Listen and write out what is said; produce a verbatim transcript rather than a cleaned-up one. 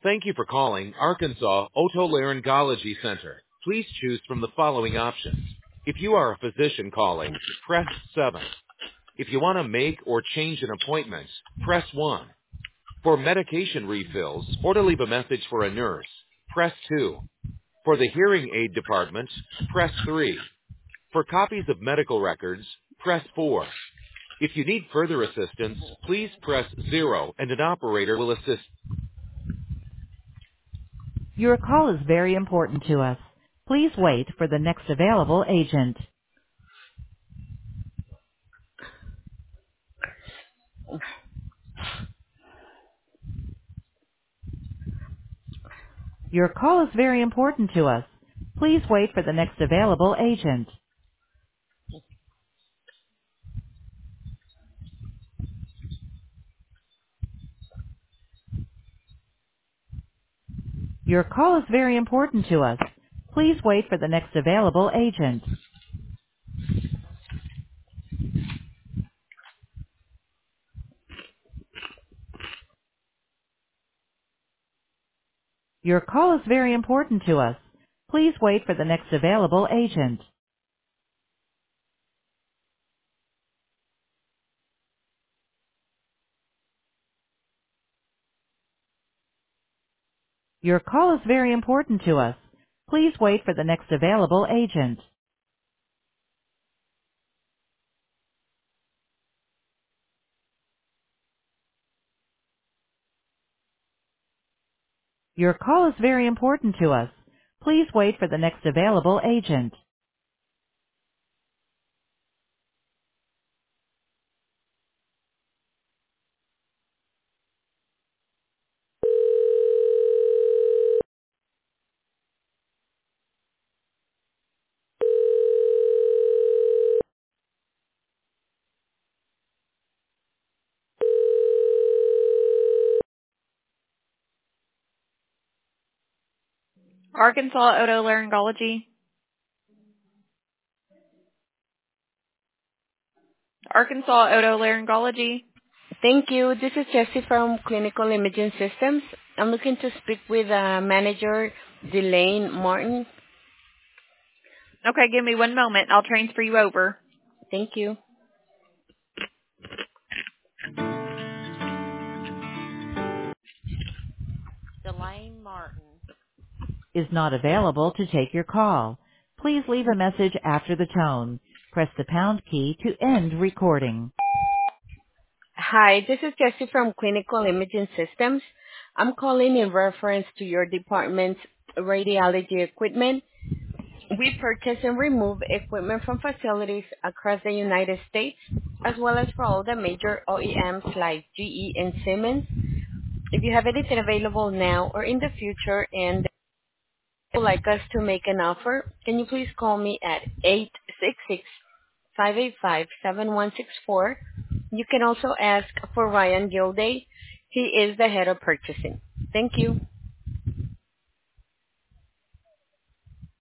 Thank you for calling Arkansas Otolaryngology Center. Please choose from the following options. If you are a physician calling, press seven. If you want to make or change an appointment, press one. For medication refills or to leave a message for a nurse, press two. For the hearing aid department, press three. For copies of medical records, press four. If you need further assistance, please press zero and an operator will assist. Your call is very important to us. Please wait for the next available agent. Your call is very important to us. Please wait for the next available agent. Your call is very important to us. Please wait for the next available agent. Your call is very important to us. Please wait for the next available agent. Your call is very important to us. Please wait for the next available agent. Your call is very important to us. Please wait for the next available agent. Arkansas Otolaryngology. Arkansas Otolaryngology. Thank you. This is Jessie from Clinical Imaging Systems. I'm looking to speak with uh, manager Delane Martin. Okay, give me one moment. I'll transfer you over. Thank you. Delane Martin Is not available to take your call. Please leave a message after the tone. Press the pound key to end recording. Hi, this is Jessie from Clinical Imaging Systems. I'm calling in reference to your department's radiology equipment. We purchase and remove equipment from facilities across the United States, as well as for all the major O E Ms like G E and Siemens. If you have anything available now or in the future and would like us to make an offer, can you please call me at eight six six, five eight five, seven one six four. You can also ask for Ryan Gilday. He is the head of purchasing. Thank you.